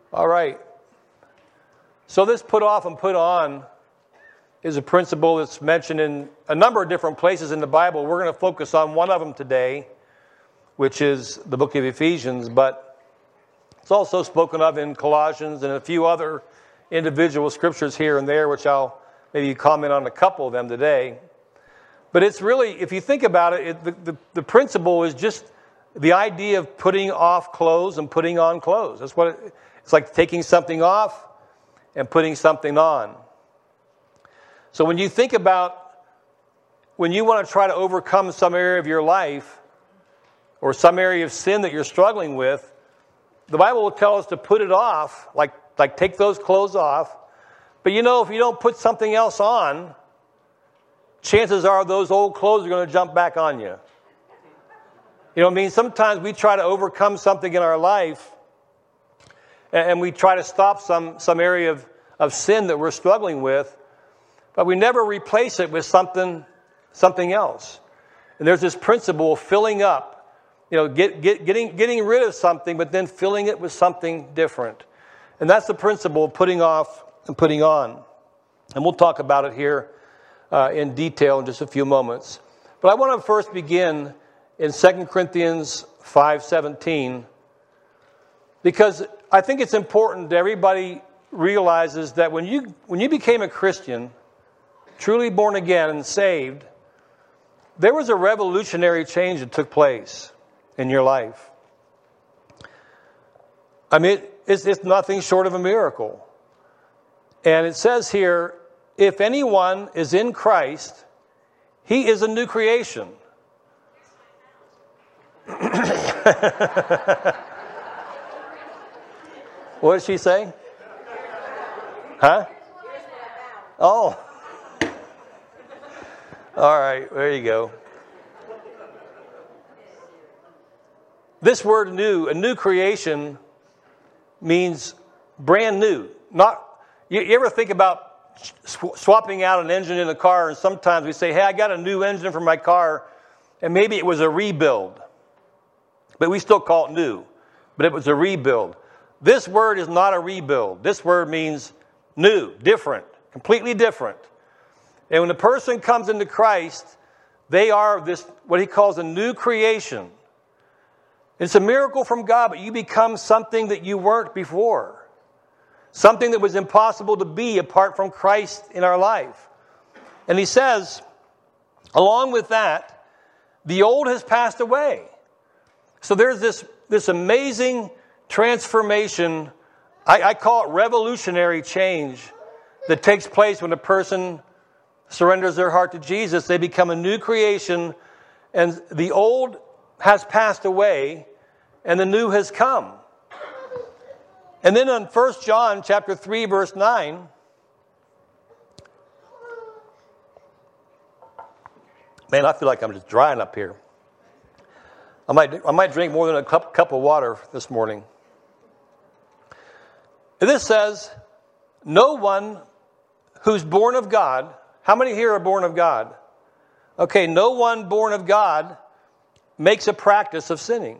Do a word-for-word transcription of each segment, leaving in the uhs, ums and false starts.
All right. So this put off and put on is a principle that's mentioned in a number of different places in the Bible. We're going to focus on one of them today, which is the book of Ephesians, but it's also spoken of in Colossians and a few other individual scriptures here and there, which I'll maybe comment on a couple of them today. But it's really, if you think about it, it the, the, the principle is just the idea of putting off clothes and putting on clothes. That's what it, it's like, taking something off and putting something on. So when you think about, when you want to try to overcome some area of your life or some area of sin that you're struggling with, the Bible will tell us to put it off, like, like take those clothes off. But you know, if you don't put something else on, chances are those old clothes are going to jump back on you. You know what I mean? Sometimes we try to overcome something in our life and we try to stop some, some area of, of sin that we're struggling with, but we never replace it with something, something else. And there's this principle of filling up, you know, get, get, getting, getting rid of something, but then filling it with something different. And that's the principle of putting off and putting on. And we'll talk about it here uh, in detail in just a few moments. But I want to first begin in Second Corinthians five seventeen, because I think it's important that everybody realizes that when you when you became a Christian, truly born again and saved, there was a revolutionary change that took place in your life. I mean, it's, it's nothing short of a miracle. And it says here, if anyone is in Christ, he is a new creation. What did she say? Huh? Oh. All right, there you go. This word new, a new creation, means brand new. Not you, you ever think about sw- swapping out an engine in a car, and sometimes we say, hey, I got a new engine for my car, and maybe it was a rebuild. But we still call it new. But it was a rebuild. This word is not a rebuild. This word means new, different, completely different. And when a person comes into Christ, they are this, what he calls a new creation. It's a miracle from God, but you become something that you weren't before. Something that was impossible to be apart from Christ in our life. And he says, along with that, the old has passed away. So there's this, this amazing transformation, I, I call it revolutionary change, that takes place when a person surrenders their heart to Jesus. They become a new creation, and the old has passed away, and the new has come. And then in First John chapter three, verse nine, man, I feel like I'm just drying up here. I might, I might drink more than a cup, cup of water this morning. And this says, no one who's born of God, how many here are born of God? Okay, no one born of God makes a practice of sinning.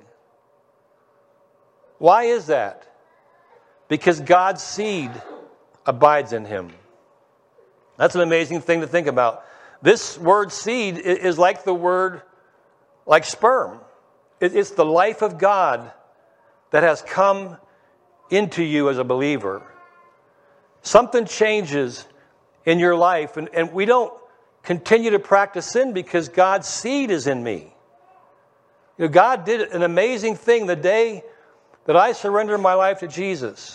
Why is that? Because God's seed abides in him. That's an amazing thing to think about. This word seed is like the word, like sperm. It's the life of God that has come into you as a believer. Something changes in your life, and, and we don't continue to practice sin because God's seed is in me. You know, God did an amazing thing the day that I surrendered my life to Jesus.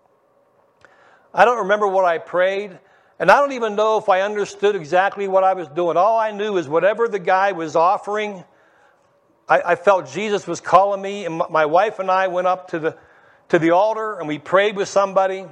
I don't remember what I prayed, and I don't even know if I understood exactly what I was doing. All I knew is whatever the guy was offering, I, I felt Jesus was calling me, and my wife and I went up to the to the altar, and we prayed with somebody.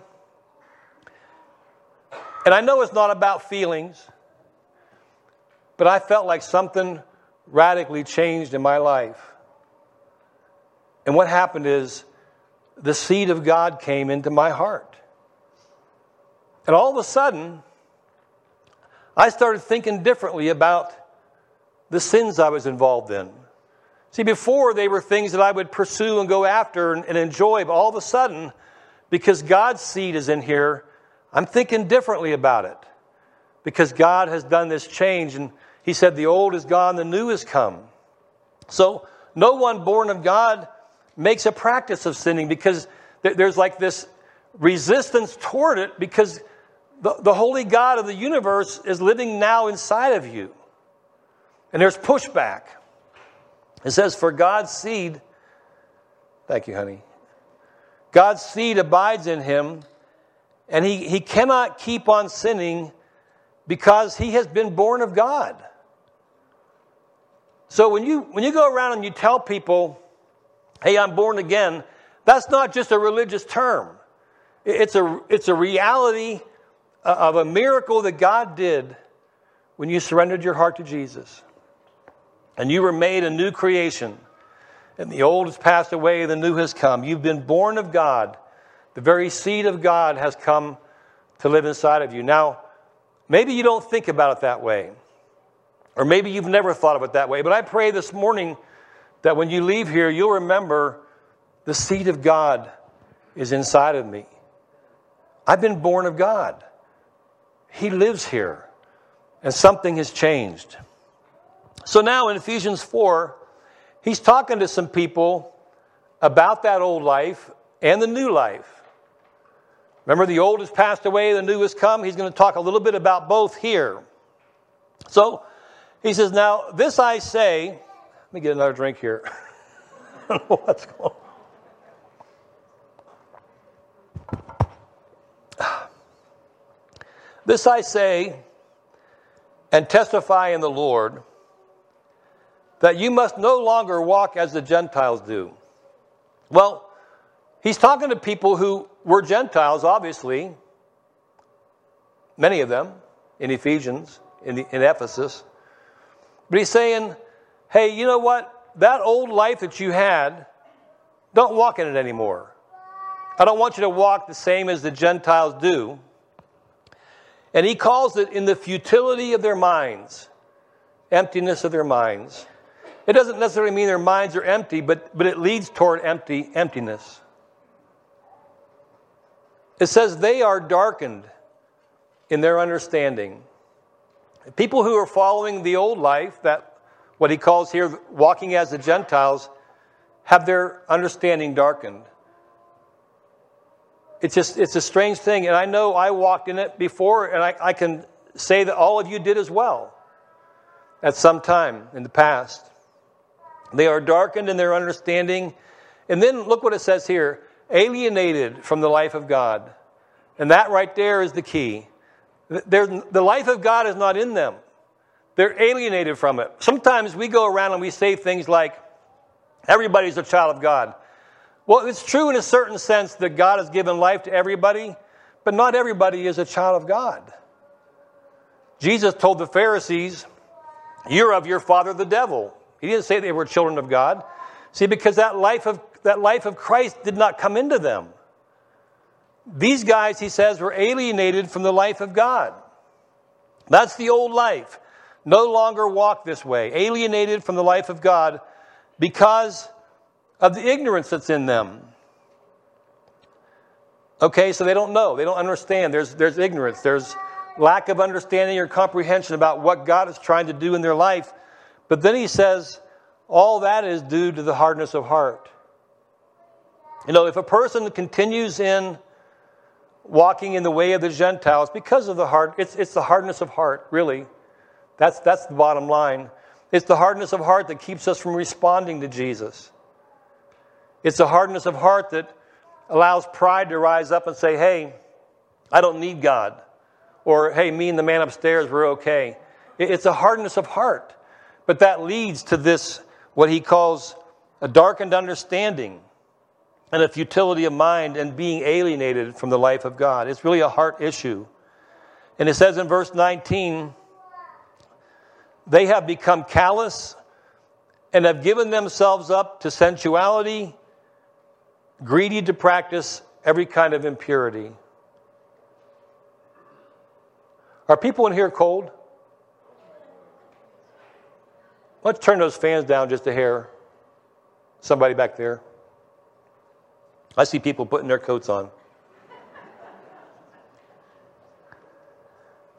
And I know it's not about feelings, but I felt like something radically changed in my life. And what happened is the seed of God came into my heart. And all of a sudden, I started thinking differently about the sins I was involved in. See, before they were things that I would pursue and go after and, and enjoy, but all of a sudden, because God's seed is in here, I'm thinking differently about it. Because God has done this change, and he said the old is gone, the new has come. So no one born of God makes a practice of sinning, because there's like this resistance toward it, because the, the holy God of the universe is living now inside of you. And there's pushback. It says, for God's seed, thank you, honey. God's seed abides in him, and he, he cannot keep on sinning because he has been born of God. So when you when you go around and you tell people, hey, I'm born again, that's not just a religious term. It's a, it's a reality of a miracle that God did when you surrendered your heart to Jesus. And you were made a new creation. And the old has passed away, the new has come. You've been born of God. The very seed of God has come to live inside of you. Now, maybe you don't think about it that way. Or maybe you've never thought of it that way. But I pray this morning that when you leave here, you'll remember the seed of God is inside of me. I've been born of God. He lives here. And something has changed. So now in Ephesians four, he's talking to some people about that old life and the new life. Remember, the old has passed away, the new has come. He's going to talk a little bit about both here. So he says, now this I say, let me get another drink here. I don't know what's going on. This I say and testify in the Lord, that you must no longer walk as the Gentiles do. Well, he's talking to people who were Gentiles, obviously. Many of them in Ephesians, in, the, in Ephesus. But he's saying, hey, you know what? That old life that you had, don't walk in it anymore. I don't want you to walk the same as the Gentiles do. And he calls it in the futility of their minds, emptiness of their minds. It doesn't necessarily mean their minds are empty, but, but it leads toward empty emptiness. It says they are darkened in their understanding. People who are following the old life, that what he calls here walking as the Gentiles, have their understanding darkened. It's just it's a strange thing, and I know I walked in it before, and I, I can say that all of you did as well at some time in the past. They are darkened in their understanding. And then look what it says here. Alienated from the life of God. And that right there is the key. They're, the life of God is not in them. They're alienated from it. Sometimes we go around and we say things like, everybody's a child of God. Well, it's true in a certain sense that God has given life to everybody, but not everybody is a child of God. Jesus told the Pharisees, you're of your father the devil. He didn't say they were children of God. See, because that life of that life of Christ did not come into them. These guys, he says, were alienated from the life of God. That's the old life. No longer walk this way. Alienated from the life of God because of the ignorance that's in them. Okay, so they don't know. They don't understand. There's, there's ignorance. There's lack of understanding or comprehension about what God is trying to do in their life. But then he says, all that is due to the hardness of heart. You know, if a person continues in walking in the way of the Gentiles because of the heart, it's, it's the hardness of heart, really. That's, that's the bottom line. It's the hardness of heart that keeps us from responding to Jesus. It's the hardness of heart that allows pride to rise up and say, hey, I don't need God. Or, hey, me and the man upstairs, we're okay. It's a hardness of heart. But that leads to this, what he calls a darkened understanding and a futility of mind and being alienated from the life of God. It's really a heart issue. And it says in verse nineteen, they have become callous and have given themselves up to sensuality, greedy to practice every kind of impurity. Are people in here cold? Let's turn those fans down just a hair. Somebody back there. I see people putting their coats on.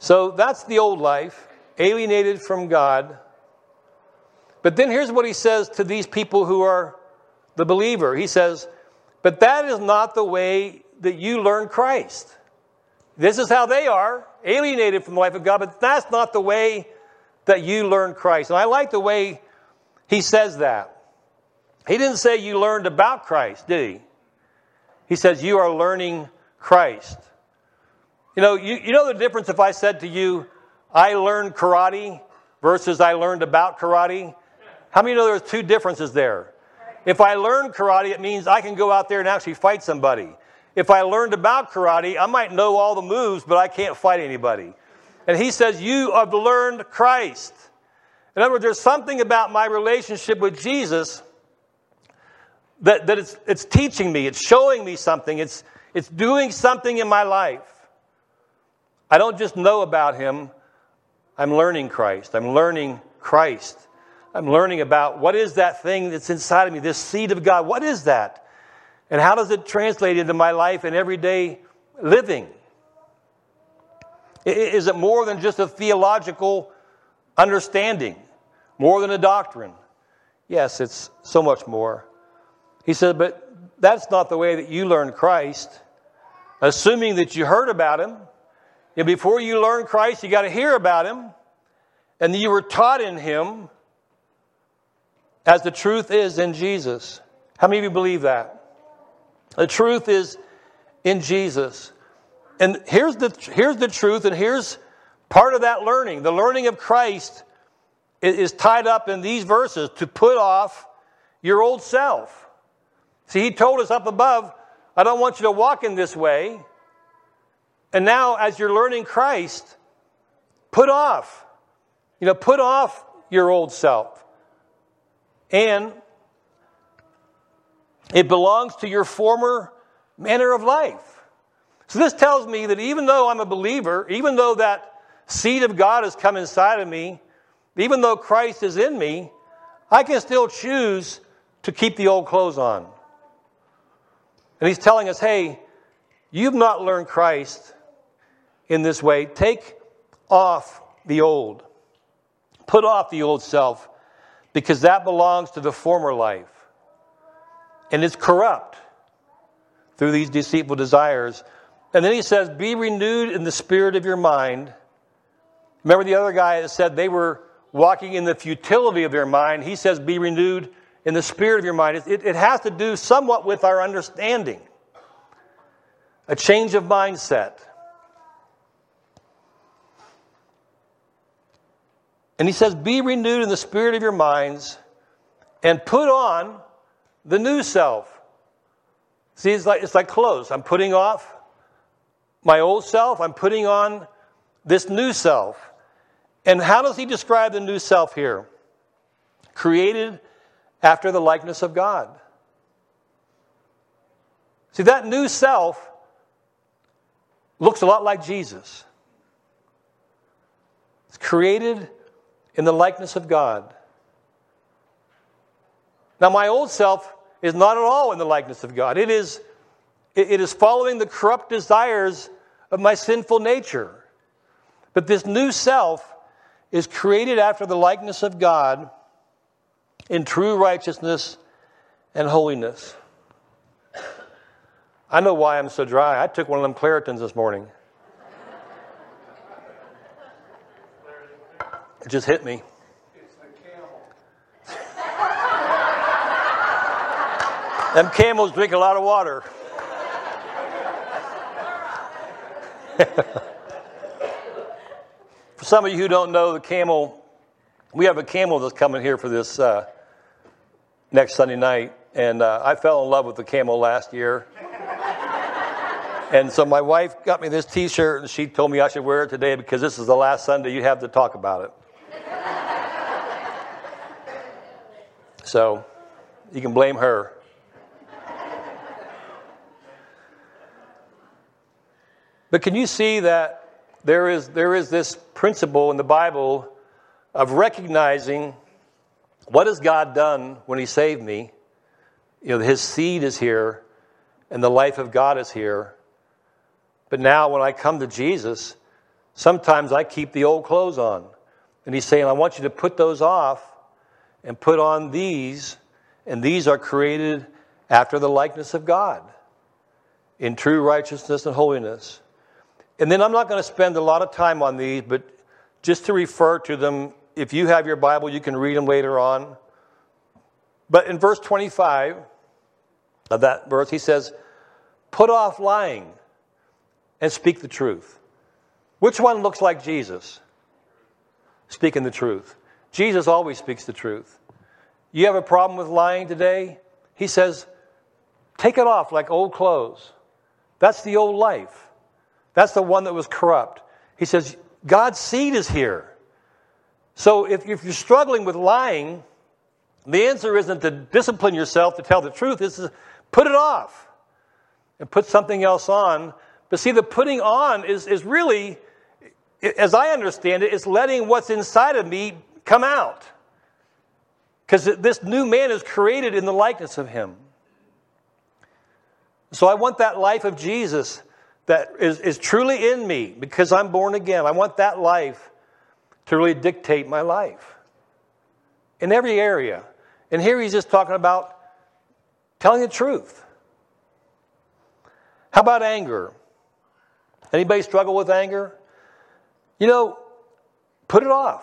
So that's the old life, alienated from God. But then here's what he says to these people who are the believer. He says, but that is not the way that you learn Christ. This is how they are, alienated from the life of God, but that's not the way that you learn Christ. And I like the way he says that. He didn't say you learned about Christ, did he? He says you are learning Christ. You know, you, you know the difference if I said to you, I learned karate versus I learned about karate? How many know there's two differences there? If I learned karate, it means I can go out there and actually fight somebody. If I learned about karate, I might know all the moves, but I can't fight anybody. And he says, you have learned Christ. In other words, there's something about my relationship with Jesus that, that it's, it's teaching me. It's showing me something. It's, it's doing something in my life. I don't just know about him. I'm learning Christ. I'm learning Christ. I'm learning about what is that thing that's inside of me, this seed of God. What is that? And how does it translate into my life and everyday living? Is it more than just a theological understanding? More than a doctrine? Yes, it's so much more. He said, but that's not the way that you learn Christ. Assuming that you heard about him. And before you learn Christ, you got to hear about him. And you were taught in him as the truth is in Jesus. How many of you believe that? The truth is in Jesus. And here's the, here's the truth, and here's part of that learning. The learning of Christ is tied up in these verses to put off your old self. See, he told us up above, I don't want you to walk in this way. And now, as you're learning Christ, put off, you know, put off your old self. And it belongs to your former manner of life. So this tells me that even though I'm a believer, even though that seed of God has come inside of me, even though Christ is in me, I can still choose to keep the old clothes on. And he's telling us, hey, you've not learned Christ in this way. Take off the old. Put off the old self, because that belongs to the former life. And it's corrupt through these deceitful desires. And then he says, be renewed in the spirit of your mind. Remember the other guy that said they were walking in the futility of their mind. He says, be renewed in the spirit of your mind. It, it has to do somewhat with our understanding. A change of mindset. And he says, be renewed in the spirit of your minds and put on the new self. See, it's like, it's like clothes. I'm putting off my old self. I'm putting on this new self. And how does he describe the new self here? Created after the likeness of God. See, that new self looks a lot like Jesus. It's created in the likeness of God. Now, my old self is not at all in the likeness of God. It is, it is following the corrupt desires of my sinful nature. But this new self is created after the likeness of God in true righteousness and holiness. I know why I'm so dry. I took one of them Claritins this morning. It just hit me. It's the camel. Them camels drink a lot of water. For some of you who don't know, the camel, we have a camel that's coming here for this uh, next Sunday night. And uh, I fell in love with the camel last year. And so my wife got me this T-shirt, and she told me I should wear it today because this is the last Sunday you have to talk about it. So you can blame her. But can you see that there is there is this principle in the Bible of recognizing what has God done when he saved me? You know, his seed is here and the life of God is here. But now when I come to Jesus, Sometimes I keep the old clothes on. And he's saying, I want you to put those off and put on these. And these are created after the likeness of God in true righteousness and holiness. And then I'm not going to spend a lot of time on these, but just to refer to them, if you have your Bible, you can read them later on. But in verse twenty-five of that verse, he says, put off lying and speak the truth. Which one looks like Jesus? Speaking the truth. Jesus always speaks the truth. You have a problem with lying today? He says, take it off like old clothes. That's the old life. That's the one that was corrupt. He says, God's seed is here. So if, if you're struggling with lying, the answer isn't to discipline yourself to tell the truth. It's to put it off and put something else on. But see, the putting on is, is really, as I understand it, it's letting what's inside of me come out. Because this new man is created in the likeness of him. So I want that life of Jesus that is, is truly in me because I'm born again. I want that life to really dictate my life in every area. And here he's just talking about telling the truth. How about anger? Anybody struggle with anger? You know, put it off.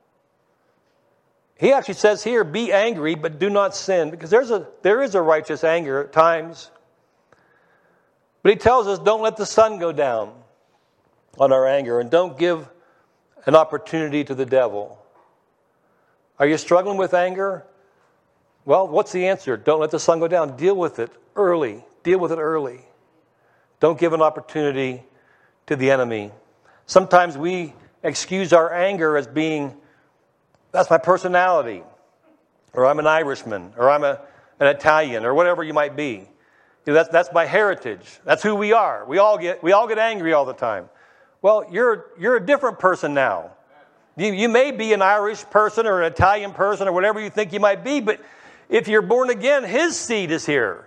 He actually says here, be angry, but do not sin. Because there's a there is a righteous anger at times. But he tells us, don't let the sun go down on our anger. And don't give an opportunity to the devil. Are you struggling with anger? Well, what's the answer? Don't let the sun go down. Deal with it early. Deal with it early. Don't give an opportunity to the enemy. Sometimes we excuse our anger as being, that's my personality, or I'm an Irishman, or I'm a, an Italian, or whatever you might be. You know, that's, that's my heritage. That's who we are. We all get we all get angry all the time. Well, you're you're a different person now. You, you may be an Irish person or an Italian person or whatever you think you might be, but if you're born again, his seed is here.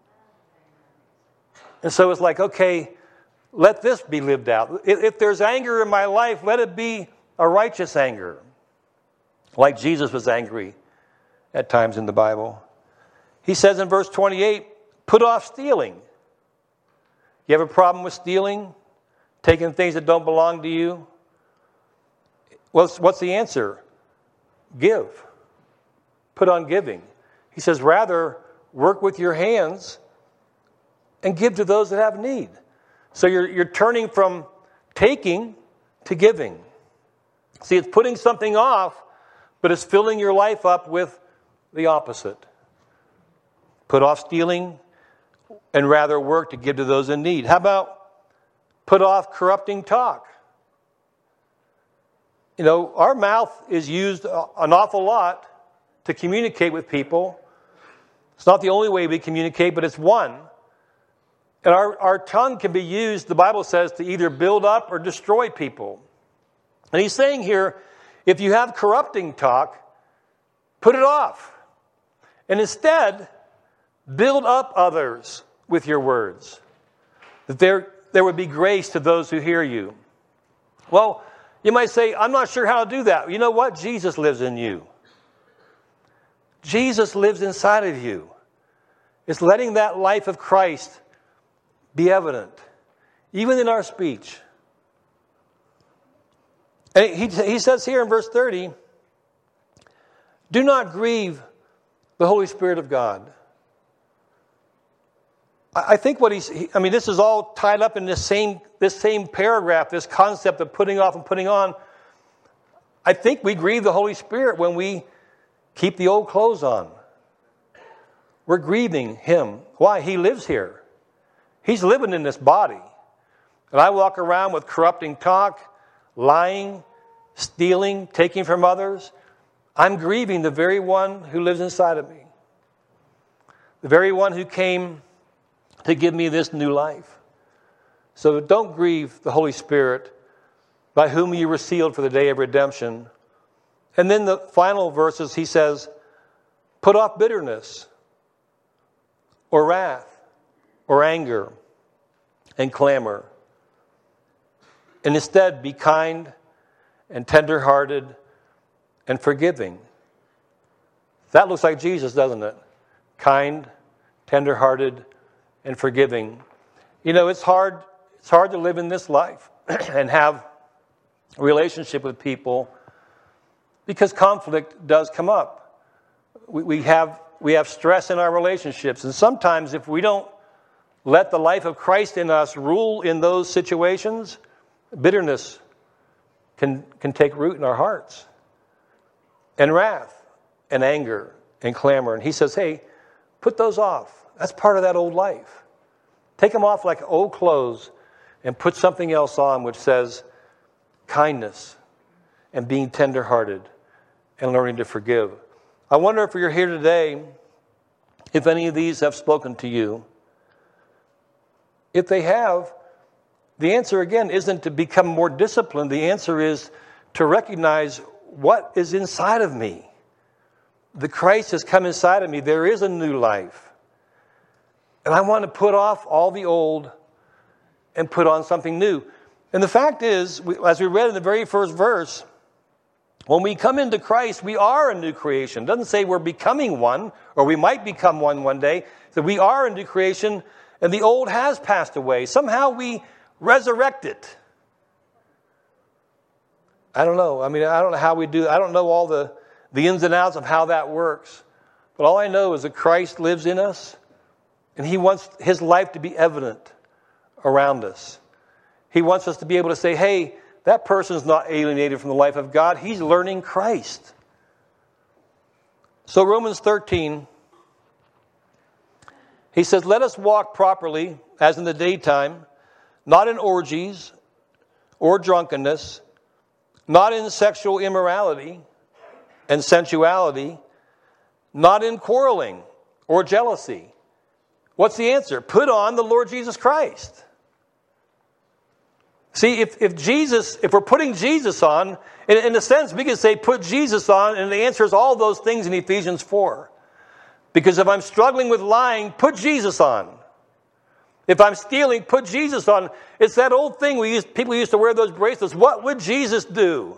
And so it's like, okay, let this be lived out. If, if there's anger in my life, let it be a righteous anger. Like Jesus was angry at times in the Bible. He says in verse twenty-eight, put off stealing. You have a problem with stealing? Taking things that don't belong to you? Well, what's the answer? Give. Put on giving. He says, rather, work with your hands and give to those that have need. So you're, you're turning from taking to giving. See, it's putting something off, but it's filling your life up with the opposite. Put off stealing and rather work to give to those in need. How about put off corrupting talk? You know, our mouth is used an awful lot to communicate with people. It's not the only way we communicate, but it's one. And our, our tongue can be used, the Bible says, to either build up or destroy people. And he's saying here, if you have corrupting talk, put it off. And instead, build up others with your words. That there, there would be grace to those who hear you. Well, you might say, I'm not sure how to do that. You know what? Jesus lives in you. Jesus lives inside of you. It's letting that life of Christ be evident, even in our speech. And he, he says here in verse thirty, do not grieve the Holy Spirit of God. I think what he's, I mean, this is all tied up in this same, this same paragraph, this concept of putting off and putting on. I think we grieve the Holy Spirit when we keep the old clothes on. We're grieving him. Why? He lives here. He's living in this body. And I walk around with corrupting talk, lying, stealing, taking from others. I'm grieving the very one who lives inside of me. The very one who came to give me this new life. So don't grieve the Holy Spirit, by whom you were sealed for the day of redemption. And then the final verses, he says, put off bitterness, or wrath, or anger, and clamor. And instead, be kind and tender-hearted and forgiving. That looks like Jesus, doesn't it? Kind, tender-hearted, and forgiving. You know, it's hard, it's hard to live in this life and have a relationship with people because conflict does come up. We, we have we have stress in our relationships. And sometimes if we don't let the life of Christ in us rule in those situations, bitterness can, can take root in our hearts. And wrath and anger and clamor. And he says, hey, put those off. That's part of that old life. Take them off like old clothes and put something else on which says kindness and being tenderhearted and learning to forgive. I wonder if you're here today, if any of these have spoken to you. If they have, the answer again isn't to become more disciplined. The answer is to recognize what is inside of me. The Christ has come inside of me. There is a new life. And I want to put off all the old and put on something new. And the fact is, as we read in the very first verse, when we come into Christ, we are a new creation. It doesn't say we're becoming one, or we might become one one day. That we are a new creation, and the old has passed away. Somehow we resurrect it. I don't know. I mean, I don't know how we do. I don't know all the, the ins and outs of how that works. But all I know is that Christ lives in us, and he wants his life to be evident around us. He wants us to be able to say, hey, that person's not alienated from the life of God. He's learning Christ. So Romans thirteen, he says, let us walk properly as in the daytime, not in orgies or drunkenness, not in sexual immorality and sensuality, not in quarreling or jealousy. What's the answer? Put on the Lord Jesus Christ. See, if, if Jesus, if we're putting Jesus on, in, in a sense, we can say put Jesus on, and the answer is all those things in Ephesians four. Because if I'm struggling with lying, put Jesus on. If I'm stealing, put Jesus on. It's that old thing we used, people used to wear those bracelets. What would Jesus do?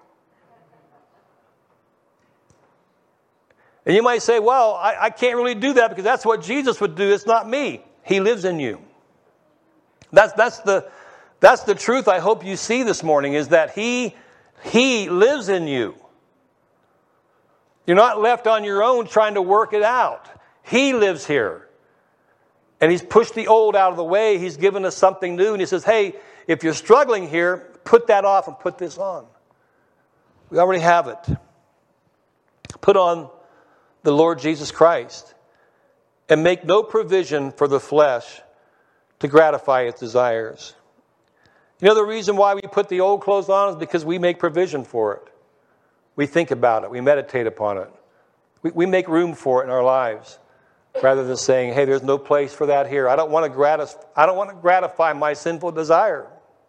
And you might say, well, I, I can't really do that because that's what Jesus would do. It's not me. He lives in you. That's, that's the... That's the truth I hope you see this morning, is that He, He lives in you. You're not left on your own trying to work it out. He lives here. And He's pushed the old out of the way. He's given us something new. And He says, hey, if you're struggling here, put that off and put this on. We already have it. Put on the Lord Jesus Christ and make no provision for the flesh to gratify its desires. You know, the reason why we put the old clothes on is because we make provision for it. We think about it. We meditate upon it. We, we make room for it in our lives rather than saying, hey, there's no place for that here. I don't want to gratis- I don't want to gratify my sinful desire.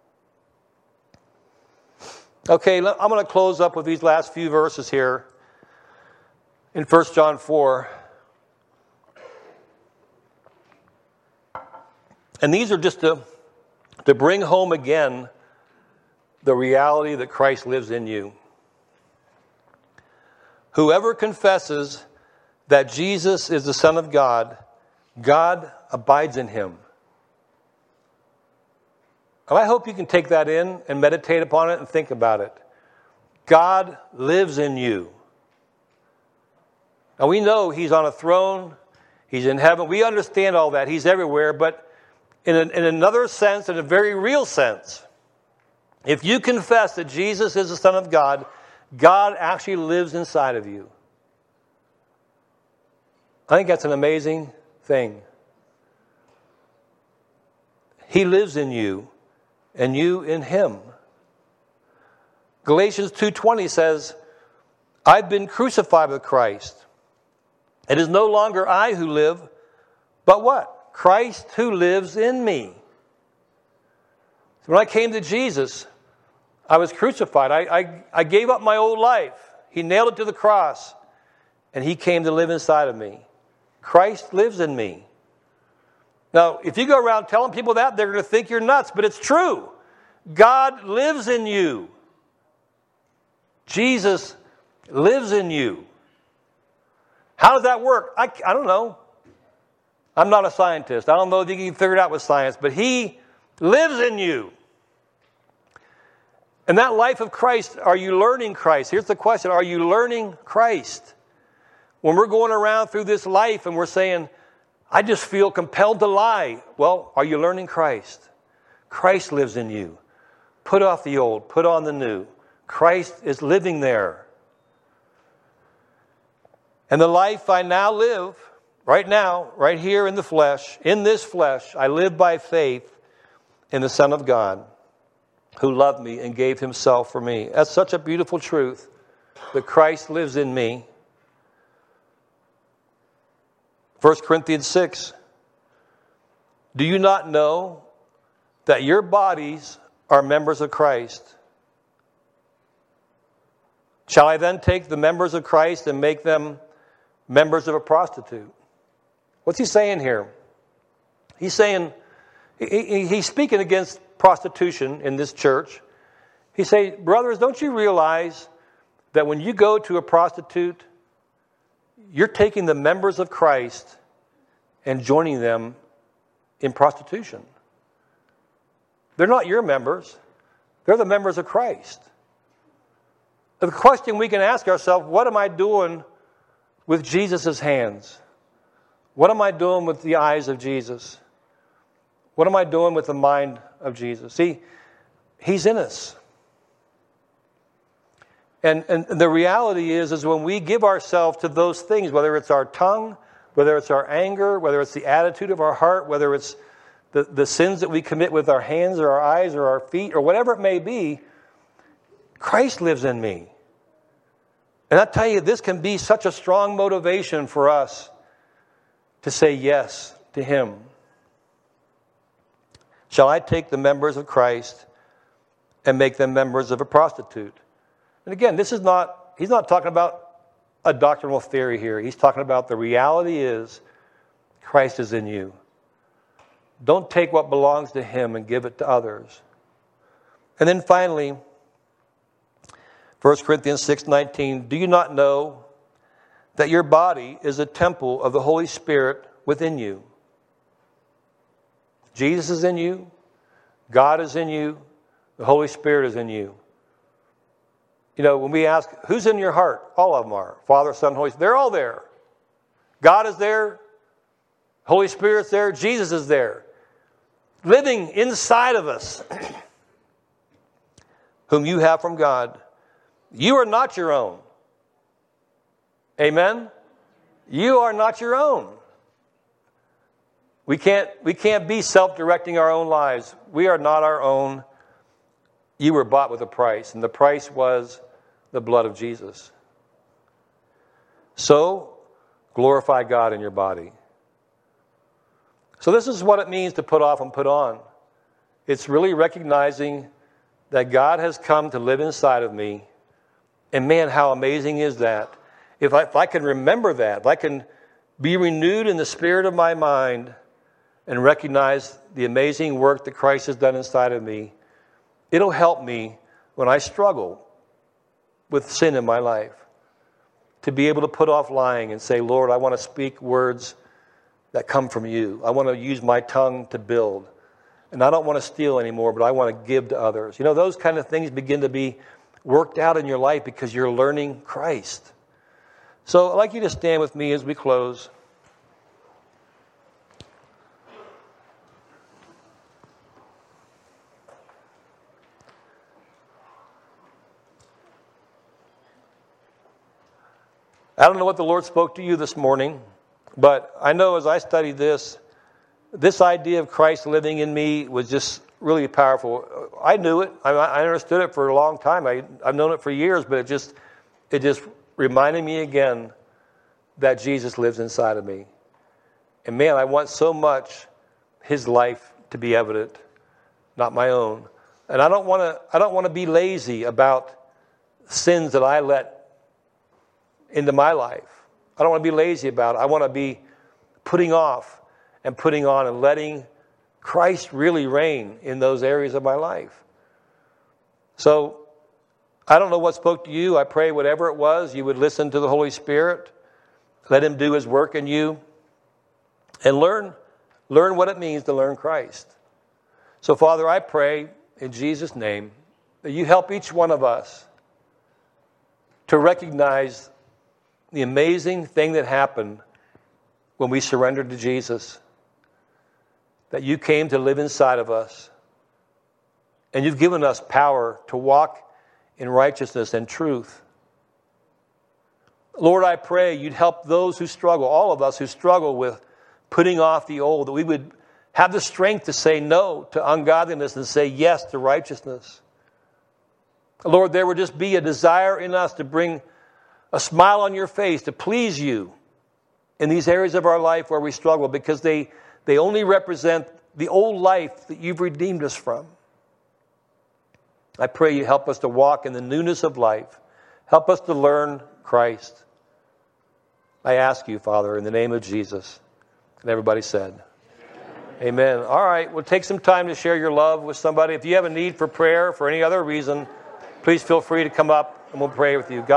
Okay, I'm going to close up with these last few verses here in First John four. And these are just to... to bring home again the reality that Christ lives in you. Whoever confesses that Jesus is the Son of God, God abides in him. And I hope you can take that in and meditate upon it and think about it. God lives in you. Now we know He's on a throne. He's in heaven. We understand all that. He's everywhere, but In, a, in another sense, in a very real sense, if you confess that Jesus is the Son of God, God actually lives inside of you. I think that's an amazing thing. He lives in you, and you in Him. Galatians two twenty says, I've been crucified with Christ. It is no longer I who live, but what? Christ who lives in me. So when I came to Jesus, I was crucified. I, I, I gave up my old life. He nailed it to the cross, and He came to live inside of me. Christ lives in me. Now, if you go around telling people that, they're going to think you're nuts, but it's true. God lives in you. Jesus lives in you. How does that work? I, I don't know. I'm not a scientist. I don't know if you can figure it out with science, but He lives in you. And that life of Christ, are you learning Christ? Here's the question. Are you learning Christ? When we're going around through this life and we're saying, I just feel compelled to lie. Well, are you learning Christ? Christ lives in you. Put off the old, put on the new. Christ is living there. And the life I now live, right now, right here in the flesh, in this flesh, I live by faith in the Son of God, who loved me and gave Himself for me. That's such a beautiful truth, that Christ lives in me. First Corinthians six. Do you not know that your bodies are members of Christ? Shall I then take the members of Christ and make them members of a prostitute? What's he saying here? He's saying, he, he's speaking against prostitution in this church. He says, brothers, don't you realize that when you go to a prostitute, you're taking the members of Christ and joining them in prostitution? They're not your members. They're the members of Christ. The question we can ask ourselves, what am I doing with Jesus' hands? What am I doing with the eyes of Jesus? What am I doing with the mind of Jesus? See, He's in us. And, and the reality is, is when we give ourselves to those things, whether it's our tongue, whether it's our anger, whether it's the attitude of our heart, whether it's the, the sins that we commit with our hands or our eyes or our feet or whatever it may be, Christ lives in me. And I tell you, this can be such a strong motivation for us to say yes to Him. Shall I take the members of Christ and make them members of a prostitute? And again, this is not, he's not talking about a doctrinal theory here. He's talking about the reality is Christ is in you. Don't take what belongs to Him and give it to others. And then finally, First Corinthians six nineteen, do you not know that your body is a temple of the Holy Spirit within you? Jesus is in you. God is in you. The Holy Spirit is in you. You know, when we ask, who's in your heart? All of them are. Father, Son, Holy Spirit. They're all there. God is there. Holy Spirit's there. Jesus is there. Living inside of us. Whom you have from God. You are not your own. Amen? You are not your own. We can't, we can't be self-directing our own lives. We are not our own. You were bought with a price, and the price was the blood of Jesus. So, glorify God in your body. So this is what it means to put off and put on. It's really recognizing that God has come to live inside of me. And man, how amazing is that? If I, if I can remember that, if I can be renewed in the spirit of my mind and recognize the amazing work that Christ has done inside of me, it'll help me when I struggle with sin in my life to be able to put off lying and say, Lord, I want to speak words that come from you. I want to use my tongue to build. And I don't want to steal anymore, but I want to give to others. You know, those kind of things begin to be worked out in your life because you're learning Christ. So I'd like you to stand with me as we close. I don't know what the Lord spoke to you this morning, but I know as I studied this, this idea of Christ living in me was just really powerful. I knew it. I, I understood it for a long time. I, I've known it for years, but it just, it just reminded me again that Jesus lives inside of me. And man, I want so much His life to be evident, not my own. And I don't want to, I don't want to be lazy about sins that I let into my life. I don't want to be lazy about it. I want to be putting off and putting on and letting Christ really reign in those areas of my life. So, I don't know what spoke to you. I pray whatever it was, you would listen to the Holy Spirit. Let him do his work in you. And learn, learn what it means to learn Christ. So, Father, I pray in Jesus' name that you help each one of us to recognize the amazing thing that happened when we surrendered to Jesus. That you came to live inside of us. And you've given us power to walk in righteousness and truth. Lord, I pray you'd help those who struggle, all of us who struggle with putting off the old, that we would have the strength to say no to ungodliness and say yes to righteousness. Lord, there would just be a desire in us to bring a smile on your face, to please you in these areas of our life where we struggle, because they, they only represent the old life that you've redeemed us from. I pray you help us to walk in the newness of life. Help us to learn Christ. I ask you, Father, in the name of Jesus. And everybody said, Amen. Amen. All right, we'll take some time to share your love with somebody. If you have a need for prayer for any other reason, please feel free to come up and we'll pray with you. God